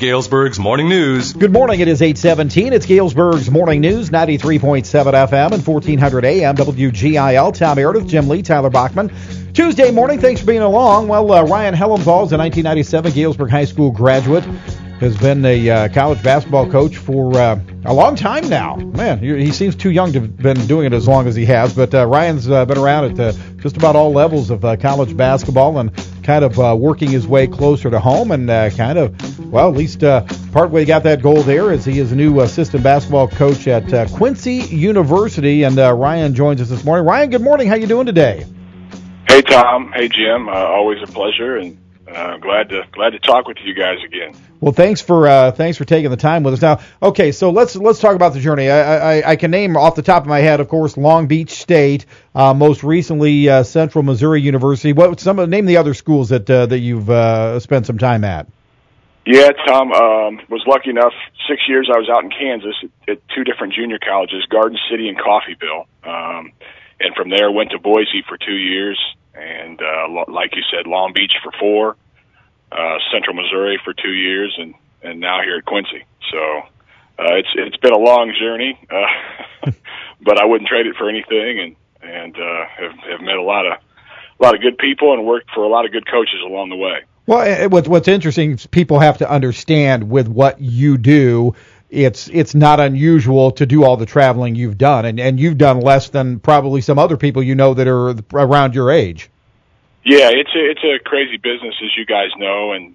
Galesburg's Morning News. Good morning. It is 8:17. It's Galesburg's Morning News, 93.7 FM and 1400 AM WGIL. Tom Meredith, Jim Lee, Tyler Bachman. Tuesday morning. Thanks for being along. Well, Ryan Hellenthal is a 1997 Galesburg High School graduate. Has been a college basketball coach for a long time now. Man, he seems too young to have been doing it as long as he has. But Ryan's been around at just about all levels of college basketball and kind of working his way closer to home and kind of, well, at least partway got that goal there as he is a new assistant basketball coach at Quincy University. And Ryan joins us this morning. Ryan, good morning. How you doing today? Hey, Tom. Hey, Jim. Always a pleasure, and glad to talk with you guys again. Well, thanks for taking the time with us. Now, okay, so let's talk about the journey. I can name off the top of my head, of course, Long Beach State, most recently Central Missouri University. Name the other schools that you've spent some time at. Yeah, Tom, was lucky enough. 6 years I was out in Kansas at two different junior colleges, Garden City and Coffeyville, and from there went to Boise for 2 years, and like you said, Long Beach for 4. Central Missouri for 2 years, and now here at Quincy. So it's been a long journey, but I wouldn't trade it for anything, and have met a lot of good people and worked for a lot of good coaches along the way. Well, what's interesting is people have to understand with what you do, it's not unusual to do all the traveling you've done, and you've done less than probably some other people you know that are around your age. Yeah, it's a crazy business, as you guys know, and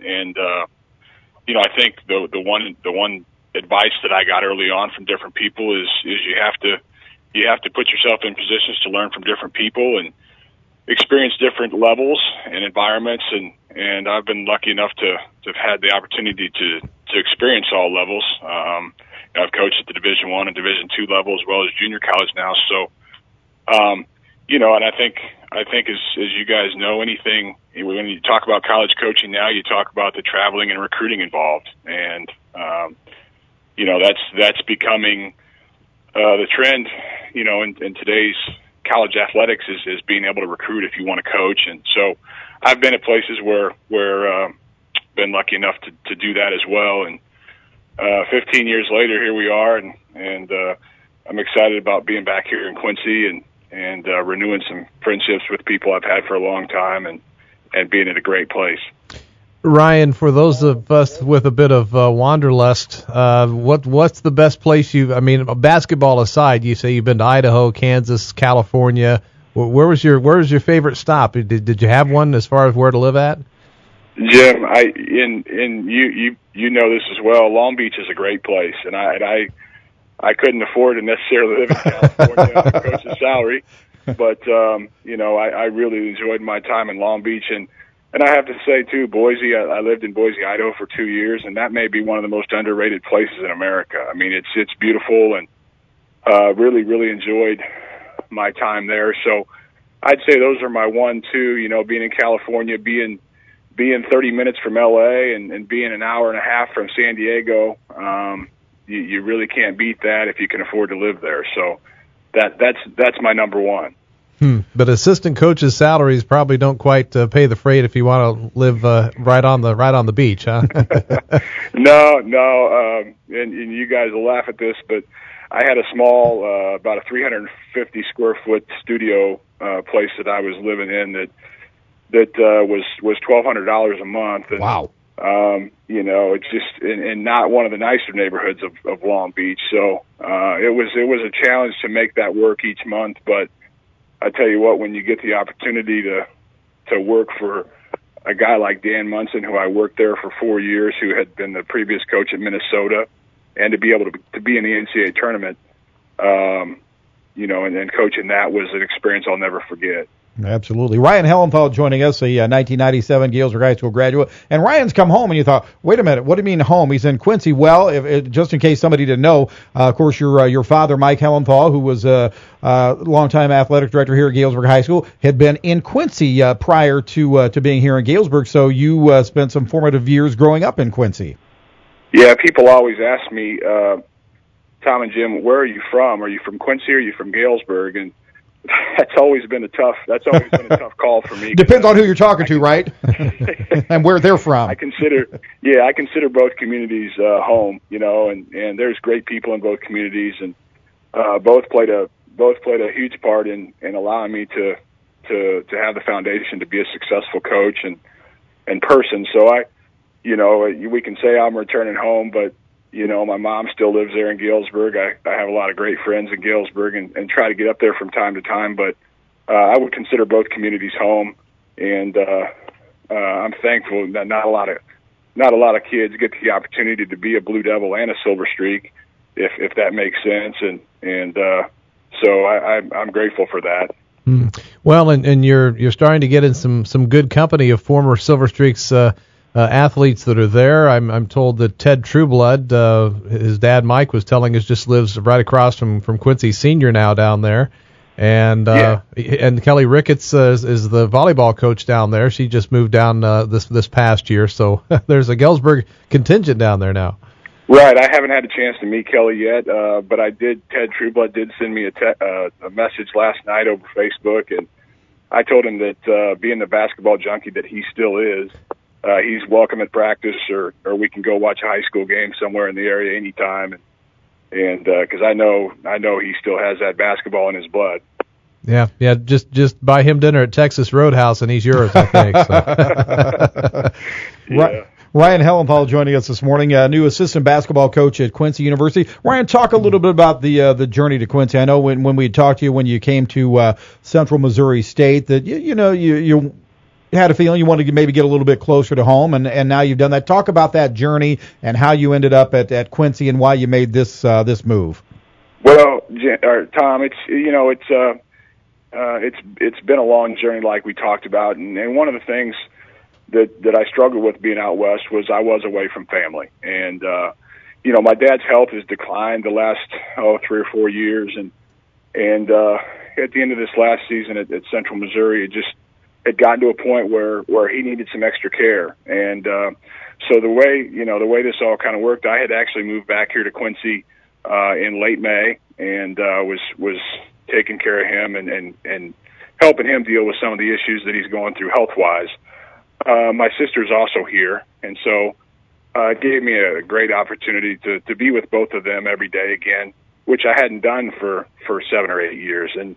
you know, I think the one advice that I got early on from different people is you have to put yourself in positions to learn from different people and experience different levels and environments, and I've been lucky enough to have had the opportunity to experience all levels. I've coached at the Division I and Division II level as well as junior college now, so you know, and I think as you guys know, anything when you talk about college coaching now, you talk about the traveling and recruiting involved, and you know, that's becoming the trend. You know, in today's college athletics is being able to recruit if you want to coach, and so I've been at places where been lucky enough to do that as well. And 15 years later, here we are, and I'm excited about being back here in Quincy and renewing some friendships with people I've had for a long time and being at a great place. Ryan, for those of us with a bit of wanderlust, what's the best place basketball aside, you say you've been to Idaho, Kansas, California. Where was your favorite stop? Did you have one as far as where to live at? Jim, you know this as well. Long Beach is a great place, and I couldn't afford to necessarily live in California on a coach's salary, but you know, I really enjoyed my time in Long Beach, and I have to say too, Boise. I lived in Boise, Idaho for 2 years, and that may be one of the most underrated places in America. I mean, it's beautiful, and really enjoyed my time there. So I'd say those are my 1, 2. You know, being in California, being 30 minutes from LA, and being an hour and a half from San Diego. You really can't beat that if you can afford to live there. So that's my number 1. But assistant coaches' salaries probably don't quite pay the freight if you want to live right on the beach, huh? No. And you guys will laugh at this, but I had a small, about a 350 square foot studio place that I was living in that was $1,200 a month. And, wow. You know, it's just in not one of the nicer neighborhoods of Long Beach. So it was a challenge to make that work each month. But I tell you what, when you get the opportunity to work for a guy like Dan Munson, who I worked there for 4 years, who had been the previous coach at Minnesota, and to be able to be in the NCAA tournament, you know, and coaching that was an experience I'll never forget. Absolutely. Ryan Hellenthal joining us, a 1997 Galesburg High School graduate. And Ryan's come home, and you thought, wait a minute, what do you mean home? He's in Quincy. Well, just in case somebody didn't know, of course, your father, Mike Hellenthal, who was a longtime athletic director here at Galesburg High School, had been in Quincy prior to being here in Galesburg. So you spent some formative years growing up in Quincy. Yeah, people always ask me, Tom and Jim, where are you from? Are you from Quincy or are you from Galesburg? And that's always been a tough call for me. Depends on who you're talking to, right? And where they're from. I consider both communities home, and there's great people in both communities, and both played a huge part in allowing me to have the foundation to be a successful coach and person. So we can say I'm returning home, but my mom still lives there in Galesburg. I have a lot of great friends in Galesburg and try to get up there from time to time, but I would consider both communities home, and I'm thankful that not a lot of kids get the opportunity to be a Blue Devil and a Silver Streak, if that makes sense, and so I'm grateful for that. Well, and you're starting to get in some good company of former Silver Streaks athletes that are there. I'm told that Ted Trueblood, his dad Mike was telling us, just lives right across from Quincy Senior now down there, and and Kelly Ricketts is the volleyball coach down there. She just moved down this past year, so there's a Galesburg contingent down there now. Right, I haven't had a chance to meet Kelly yet, but I did. Ted Trueblood did send me a message last night over Facebook, and I told him that being the basketball junkie that he still is, he's welcome at practice, or we can go watch a high school game somewhere in the area anytime, and because I know he still has that basketball in his blood. Yeah, just buy him dinner at Texas Roadhouse and he's yours, I think. So. Yeah. Ryan Hellenthal joining us this morning, new assistant basketball coach at Quincy University. Ryan, talk a little bit about the journey to Quincy. I know when we talked to you when you came to Central Missouri State that you had a feeling you wanted to maybe get a little bit closer to home, and now you've done that. Talk about that journey and how you ended up at Quincy and why you made this move. Well, Tom, it's been a long journey, like we talked about, and one of the things that I struggled with being out west was I was away from family, and my dad's health has declined the last 3 or 4 years, and at the end of this last season at Central Missouri, it just had gotten to a point where he needed some extra care, and so the way this all kind of worked, I had actually moved back here to Quincy in late May, and was taking care of him and helping him deal with some of the issues that he's going through health-wise. My sister's also here, and so it gave me a great opportunity to be with both of them every day again, which I hadn't done for 7 or 8 years. And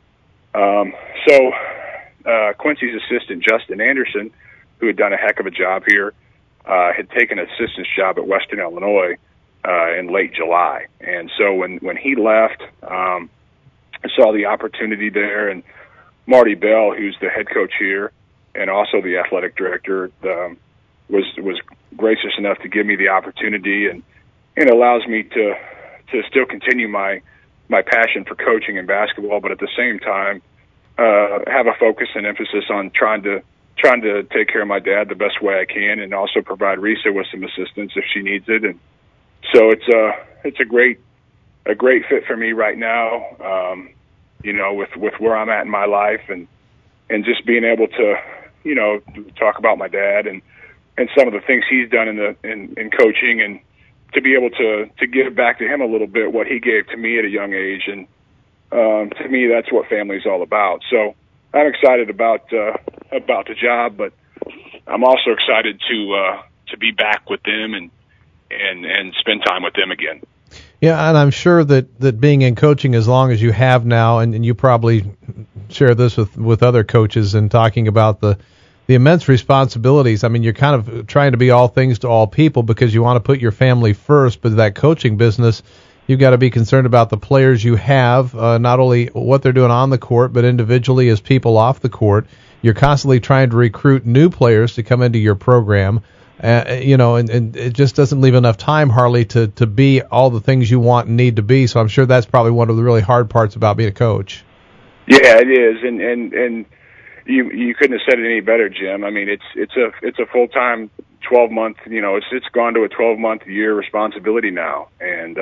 so Quincy's assistant, Justin Anderson, who had done a heck of a job here, had taken an assistant's job at Western Illinois in late July. And so when he left, I saw the opportunity there, and Marty Bell, who's the head coach here, and also the athletic director, was gracious enough to give me the opportunity, and it allows me to still continue my passion for coaching and basketball, but at the same time have a focus and emphasis on trying to take care of my dad the best way I can, and also provide Risa with some assistance if she needs it. And so it's a great fit for me right now, with where I'm at in my life, and just being able to talk about my dad and some of the things he's done in coaching, and to be able to give back to him a little bit what he gave to me at a young age. And to me, that's what family's all about. So I'm excited about the job, but I'm also excited to be back with them and spend time with them again. Yeah, and I'm sure that being in coaching as long as you have now, and you probably share this with other coaches and talking about the immense responsibilities. I mean, you're kind of trying to be all things to all people because you want to put your family first, but that coaching business, you've got to be concerned about the players you have, not only what they're doing on the court, but individually as people off the court. You're constantly trying to recruit new players to come into your program. And it just doesn't leave enough time, hardly, to be all the things you want and need to be. So I'm sure that's probably one of the really hard parts about being a coach. Yeah, it is, and you couldn't have said it any better, Jim. I mean, it's a full-time 12-month. It's gone to a 12-month year responsibility now, and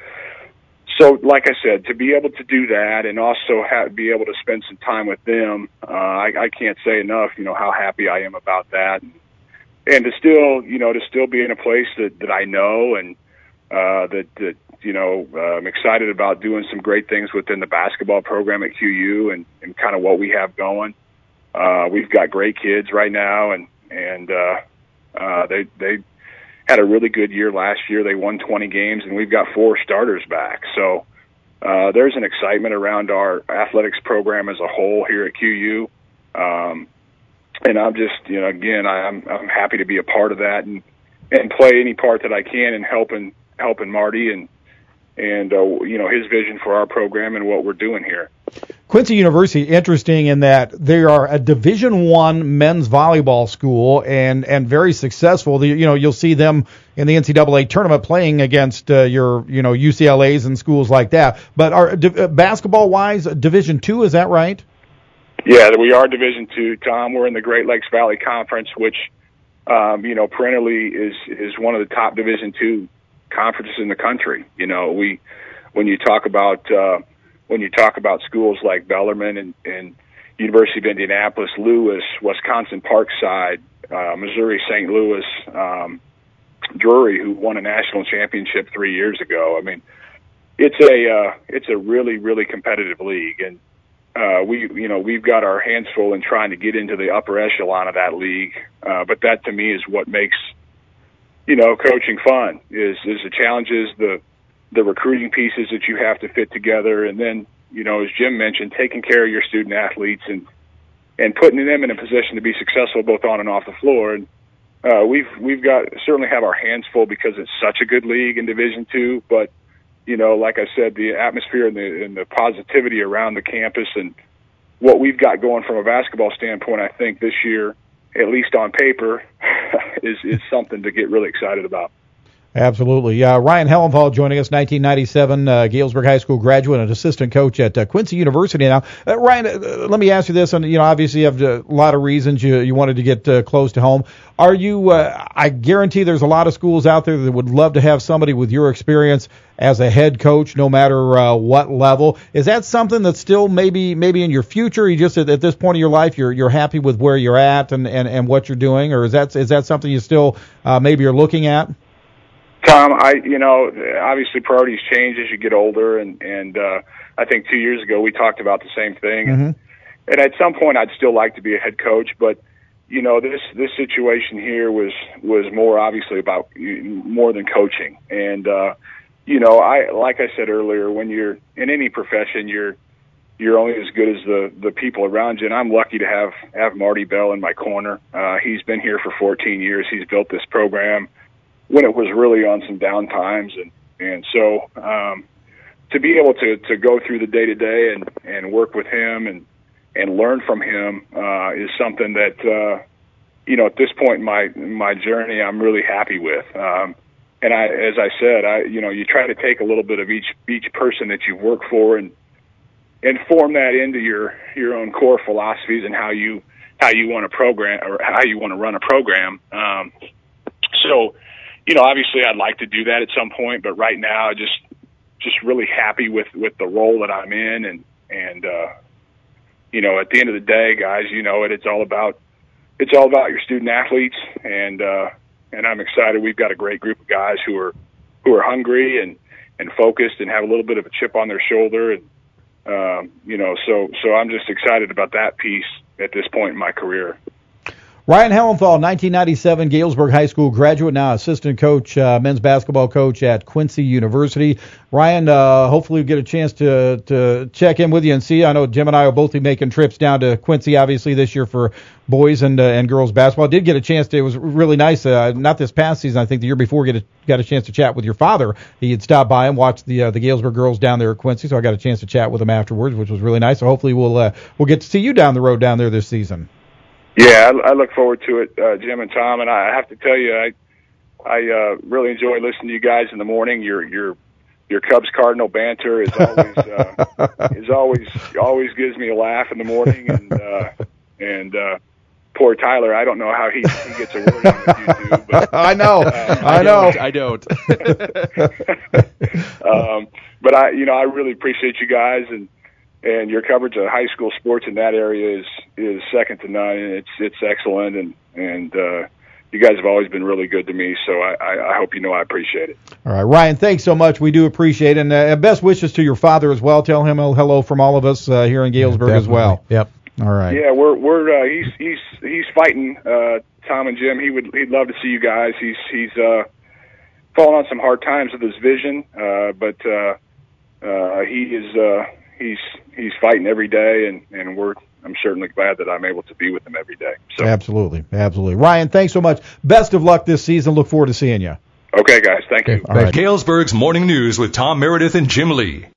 so like I said, to be able to do that and also be able to spend some time with them, I can't say enough. How happy I am about that. And to still be in a place that I know, and that I'm excited about doing some great things within the basketball program at QU and kind of what we have going. We've got great kids right now, and they had a really good year last year. They won 20 games, and we've got 4 starters back. So there's an excitement around our athletics program as a whole here at QU. And I'm just, again, I'm happy to be a part of that and play any part that I can in helping Marty and his vision for our program and what we're doing here. Quincy University, interesting in that they are a Division I men's volleyball school and very successful. You'll see them in the NCAA tournament playing against your UCLA's and schools like that. But are basketball-wise, Division II, is that right? Yeah, we are Division II, Tom. We're in the Great Lakes Valley Conference, which perennially is one of the top Division II conferences in the country. When you talk about schools like Bellarmine and University of Indianapolis, Lewis, Wisconsin Parkside, Missouri St. Louis, Drury, who won a national championship 3 years ago. I mean, it's a really, really competitive league, and we've got our hands full in trying to get into the upper echelon of that league. But that to me is what makes coaching fun is the challenges, the recruiting pieces that you have to fit together, and then as Jim mentioned, taking care of your student athletes and putting them in a position to be successful both on and off the floor. And we've got certainly have our hands full because it's such a good league in Division II. But like I said, the atmosphere and the positivity around the campus and what we've got going from a basketball standpoint, I think this year, at least on paper, is something to get really excited about. Absolutely. Ryan Hellenthal joining us, 1997 Galesburg High School graduate and assistant coach at Quincy University. Now, Ryan, let me ask you this, and obviously you have a lot of reasons you wanted to get close to home. Are you? I guarantee there's a lot of schools out there that would love to have somebody with your experience as a head coach, no matter what level. Is that something that's still maybe in your future? You just at this point in your life, you're happy with where you're at and what you're doing, or is that something you still maybe you're looking at? Tom, obviously priorities change as you get older, and I think 2 years ago we talked about the same thing. Mm-hmm. And at some point I'd still like to be a head coach, but this situation here was more obviously about more than coaching. And like I said earlier, when you're in any profession, you're only as good as the people around you. And I'm lucky to have Marty Bell in my corner. He's been here for 14 years. He's built this program when it was really on some down times, and so to be able to go through the day to day and work with him and learn from him is something that at this point in my journey I'm really happy with. And as I said, you try to take a little bit of each person that you work for and form that into your own core philosophies and how you want to program or how you want to run a program. So. Obviously I'd like to do that at some point, but right now just really happy with the role that I'm in. And at the end of the day, guys, it's all about your student athletes. And I'm excited. We've got a great group of guys who are hungry and focused and have a little bit of a chip on their shoulder. And, so I'm just excited about that piece at this point in my career. Ryan Hellenthal, 1997 Galesburg High School graduate, now assistant coach, men's basketball coach at Quincy University. Ryan, hopefully we'll get a chance to check in with you and see. I know Jim and I will both be making trips down to Quincy, obviously, this year for boys and girls basketball. I did get a chance to. It was really nice. Not this past season, I think the year before, got a chance to chat with your father. He had stopped by and watched the Galesburg girls down there at Quincy, so I got a chance to chat with him afterwards, which was really nice. So hopefully we'll get to see you down the road down there this season. Yeah, I look forward to it, Jim and Tom. And I have to tell you, I really enjoy listening to you guys in the morning. Your Cubs Cardinal banter is always gives me a laugh in the morning. And poor Tyler, I don't know how he gets a word in with you two. But, I know. I don't. But I really appreciate you guys and your coverage of high school sports in that area is second to none. It's excellent, and you guys have always been really good to me, so I hope you know I appreciate it. All right, Ryan, thanks so much. We do appreciate it. And best wishes to your father as well. Tell him hello from all of us here in Galesburg as well. Yep. All right. Yeah, he's fighting Tom and Jim. He'd love to see you guys. He's fallen on some hard times with his vision, but he's fighting every day, and I'm certainly glad that I'm able to be with him every day. So. Absolutely. Ryan, thanks so much. Best of luck this season. Look forward to seeing you. Okay, guys. Thank you. All right. Galesburg's Morning News with Tom Meredith and Jim Lee.